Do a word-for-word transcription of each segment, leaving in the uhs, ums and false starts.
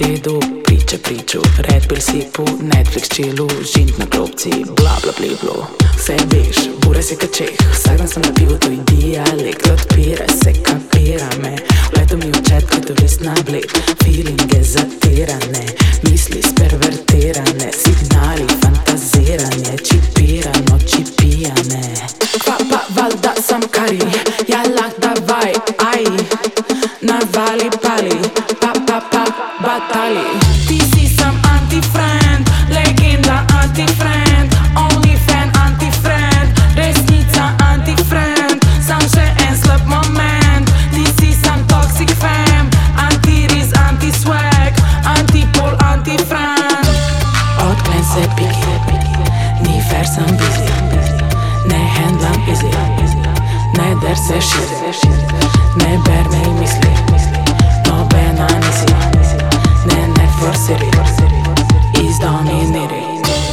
redu, priče priču, Red Bull sipu, Netflix chillu, žint na klopci, bla bla bliblu. Vse veš, bure si kačeh, vsak dan sem na pivu, to je dialekt. Odpira se, kapira me, vleto mi v chat, kot turist na bled. Feelinge zatirane, misli spervertirane, signali fantaziranje, čipirano, čipijane. Kva pa valjda sam kari, ja lah davaj, aj, navali pali, pa pa pa batali. Ti si sam anti-friend, legenda anti-friend, only fan anti-friend, resnica anti-friend, sam še en slab moment. Ti si sam toxic fam, anti-riz, anti-swag, anti-pol, anti-fran. Odklen se piki, ni fair, sem busy, ne handlam easy, ne der se širi, ne ber me misli, nobena nisi, ne ne forsiri, izdominiri.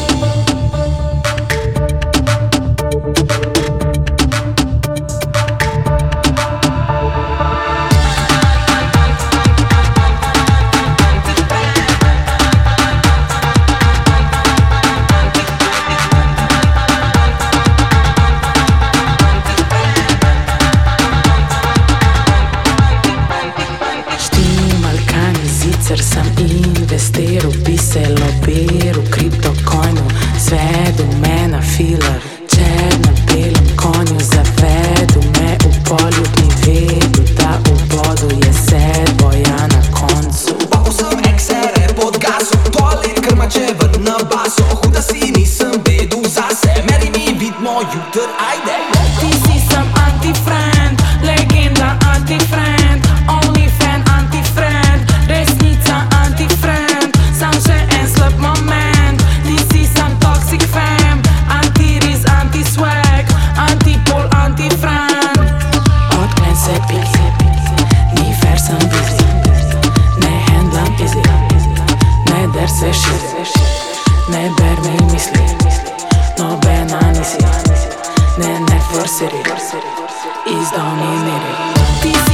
Sicer sem investiral, bi se lobiral, kriptocoinu, svedu me na filar, če na belem konju zavedu me v poljub, ni vedel, da v bodu je sed boja na koncu. Bal sem eksere pod gasu, toalet krmače vrt na baso, huda si nisem vedel zase, meri mi vidmo jutr, ajde. Ti si sam anti-friend, legenda anti-friend, only fan anti-friend, resnica anti-friend, sam še en slab moment. Ti si sam toxic fam, anti-riz, anti-swag, anti-pol, anti-fran. Odklen se piki, ni fair, sem busy, ne handlam easy, ne der se širi, ne ber me misli, nobena nisi, ne ne forsiri, izdominiri. Ti si